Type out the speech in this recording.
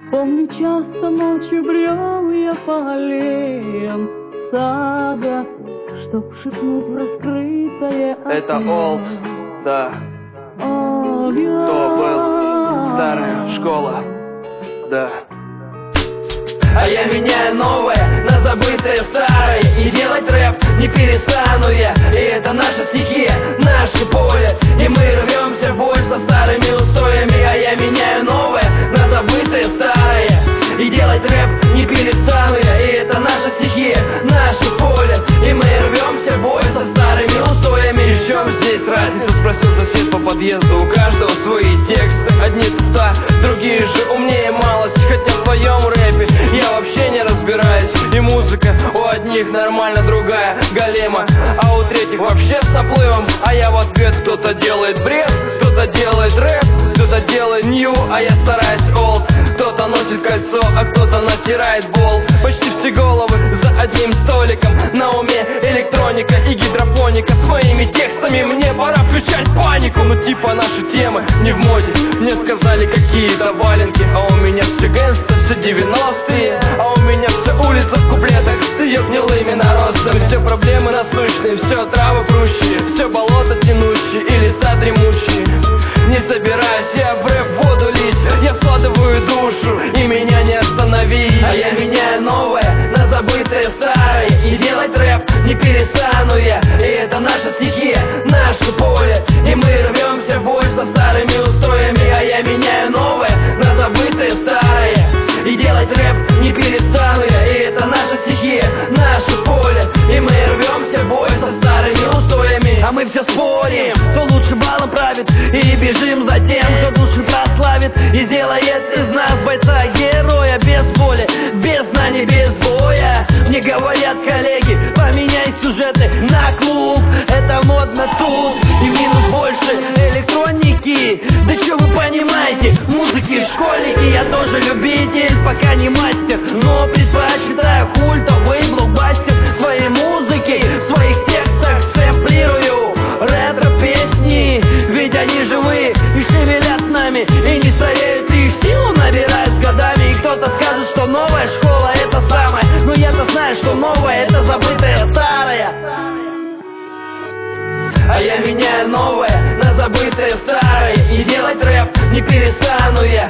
Помню, часто ночью брел я по аллеям сада, чтоб шепнуть в раскрытое окно. Это Олд, да. О, То был старая школа, да. А я меняю новое на забытое старое, и делать рэп не перестану я. И это наша стихия, наше поле, и мы рвемся в бой со старыми устоями. А я меняю новое на забытое старое, и делать рэп не перестану я. И это наша стихия, наше поле, и мы рвемся в бой со старыми устоями. И в чем здесь разница, спросил сосед по подъезду. У каждого свои тексты, одни тута, другие же умнее малость. Хотя в твоем рэпе я вообще не разбираюсь, и музыка у одних нормально, другая голема, а у третьих вообще с наплывом. А я в ответ: кто-то делает бред, кто-то делает рэп, кто-то делает нью, а я стараюсь олд. Кто-то носит кольцо, а кто-то натирает бол. Почти все головы за одним столиком, на уме электроника и гидропоника. С моими текстами мне пора включать панику. Ну типа наши темы не в моде, мне сказали какие-то валенки. А у меня все гангста, все 90-е, а у меня все улица в куплетах с ее гнилыми наростами. Все проблемы насущные, все травы прущие, все болото тянущие и леса дремучие. Не собираюсь я в рэп воду лить, я вкладываю душу, и меня не остановить. А я меняю новое на забытое старое, и делать рэп не перестану я. И это наша стихия, наше поле, и мы рвемся в бой со старыми устоями. А я меняю новое на забытое старое, и делать рэп не перестану я. И это наша стихия, наше поле, и мы рвемся в бой со старыми устоями. А мы все спорим, кто лучше балом правит, и бежим за тем, кто души прославит и сделает из нас бойца-героя. Без воли, без знаний, без боя. Мне говорят коллеги: поменяй сюжеты на клуб, это модно тут. И минус больше электроники. Да что вы понимаете, музыки школьники. Я тоже любитель, пока не мастер, но предпочитаю культовый блокбастер. Своей музыки, в своих текстах сэмплирую ретро-песни, ведь они живые и шевелят нами, и не стареют, лишь силу набирают с годами. И кто-то скажет, что новая школа это самое, но я-то знаю, что новое это забытое старое. А я меняю новое на забытое старое, и делать рэп не перестану я.